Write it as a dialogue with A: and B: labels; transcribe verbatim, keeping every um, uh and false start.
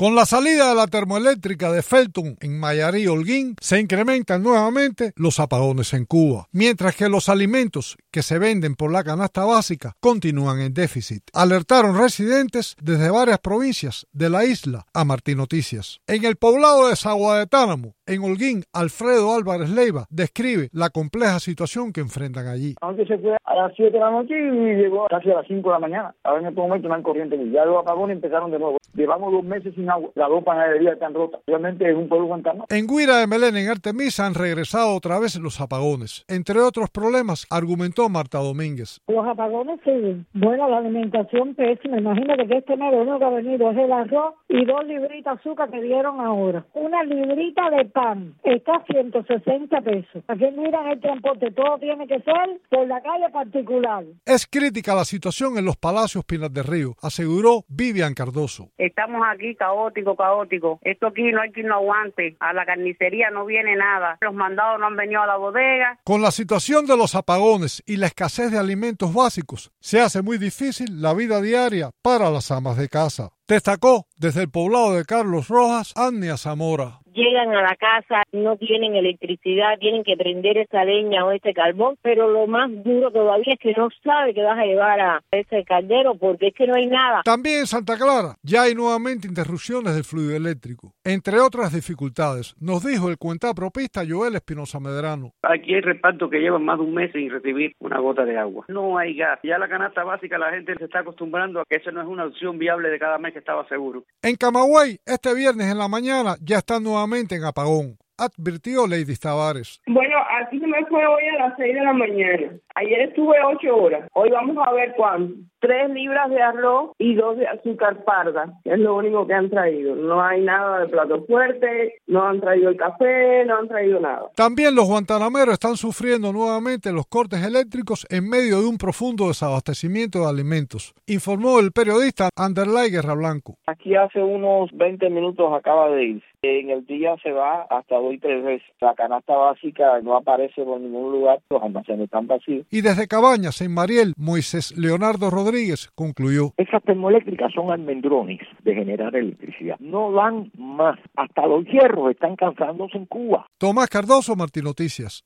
A: Con la salida de la termoeléctrica de Felton en Mayarí, Holguín, se incrementan nuevamente los apagones en Cuba, mientras que los alimentos que se venden por la canasta básica continúan en déficit. Alertaron residentes desde varias provincias de la isla a Martín Noticias. En el poblado de Sagua de Tánamo, en Holguín, Alfredo Álvarez Leiva describe la compleja situación que enfrentan allí.
B: Aunque se fue a las siete de la noche y llegó casi a las cinco de la mañana. Ahora en este momento no hay corriente. Ya los apagones empezaron de nuevo. Llevamos dos meses sin agua. Las dos panaderías están rotas. Realmente es un pueblo fantasma.
A: En Guira de Melena, en Artemisa, han regresado otra vez los apagones. Entre otros problemas, argumentó Marta Domínguez.
C: Los apagones siguen. Bueno, la alimentación pésima. Imagínate que este mes lo único que ha venido es el arroz y dos libritas de azúcar que dieron ahora. Una librita de pan está a ciento sesenta pesos. Aquí miran el transporte. Todo tiene que ser por la calle particular.
A: Es crítica la situación en los Palacios Pinar del Río, aseguró Vivian Cardoso.
D: Estamos aquí caótico, caótico. Esto aquí no hay quien lo aguante. A la carnicería no viene nada. Los mandados no han venido a la bodega.
A: Con la situación de los apagones y la escasez de alimentos básicos, se hace muy difícil la vida diaria para las amas de casa. Destacó desde el poblado de Carlos Rojas, Ania Zamora.
E: Llegan a la casa, no tienen electricidad, tienen que prender esa leña o ese carbón, pero lo más duro todavía es que no sabe que vas a llevar a ese caldero porque es que no hay nada.
A: También en Santa Clara ya hay nuevamente interrupciones del fluido eléctrico, entre otras dificultades, nos dijo el cuentapropista Joel Espinosa Medrano.
F: Aquí hay repartos que llevan más de un mes sin recibir una gota de agua. No hay gas. Ya la canasta básica la gente se está acostumbrando a que eso no es una opción viable de cada mes que estaba seguro.
A: En Camagüey, este viernes en la mañana ya están nuevamente en apagón, advirtió Lady Tavares.
G: Bueno, aquí se me fue hoy a las seis de la mañana. Ayer estuve ocho horas. Hoy vamos a ver cuánto. Tres libras de arroz y dos de azúcar parda. Es lo único que han traído. No hay nada de plato fuerte, no han traído el café, no han traído nada.
A: También los guantanameros están sufriendo nuevamente los cortes eléctricos en medio de un profundo desabastecimiento de alimentos, informó el periodista Anderlay Guerra Blanco.
H: Aquí hace unos veinte minutos acaba de ir. En el día se va hasta dos y tres veces. La canasta básica no aparece por ningún lugar, los almacenes están vacíos.
A: Y desde Cabañas, en Mariel, Moisés Leonardo Rodríguez concluyó.
I: Esas termoeléctricas son almendrones de generar electricidad. No dan más. Hasta los hierros están cansándose en Cuba.
A: Tomás Cardoso, Martín Noticias.